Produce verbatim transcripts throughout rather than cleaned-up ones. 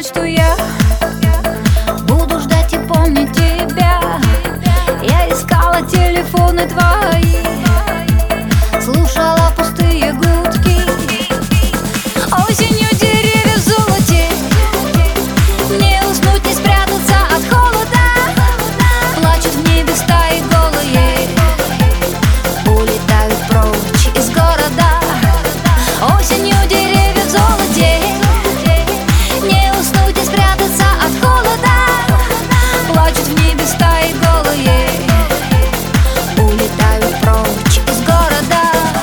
знать, что я буду ждать и помнить тебя. Я искала телефоны твои, слушала пустые гудки. Осенью деревья в золоте, не уснуть, не спрятаться от холода. Плачут в небе стаи голые, улетают прочь из города. Осенью деревья в золоте, не уснуть, не спрятаться от холода. Плачут в небе стаи голые, улетают прочь из города.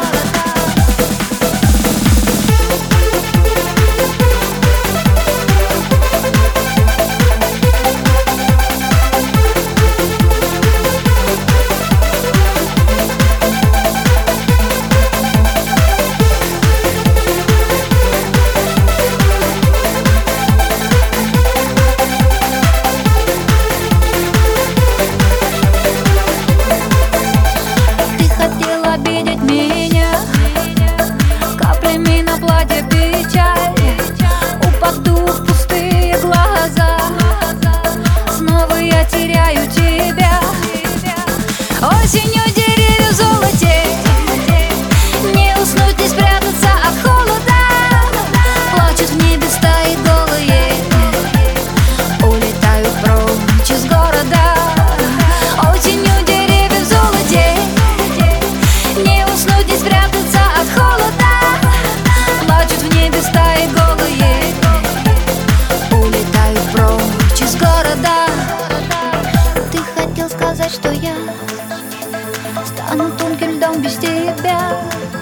Обидеть меня каплями на платье печаль. Упаду в пустые глаза, снова я теряю тебя. Осенью деревья в золоте, не уснуть, не спрятаться от холода. Плачут в небе стаи голые, улетают прочь из города. Осенью деревья в золоте, не уснуть, не спрятаться от холода. Плачут в небе стаи голые, улетают прочь из города. Ты хотел сказать, что я стану тонким льдом без тебя.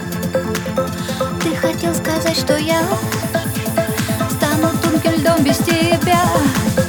Ты хотел сказать, что я стану тонким льдом без тебя.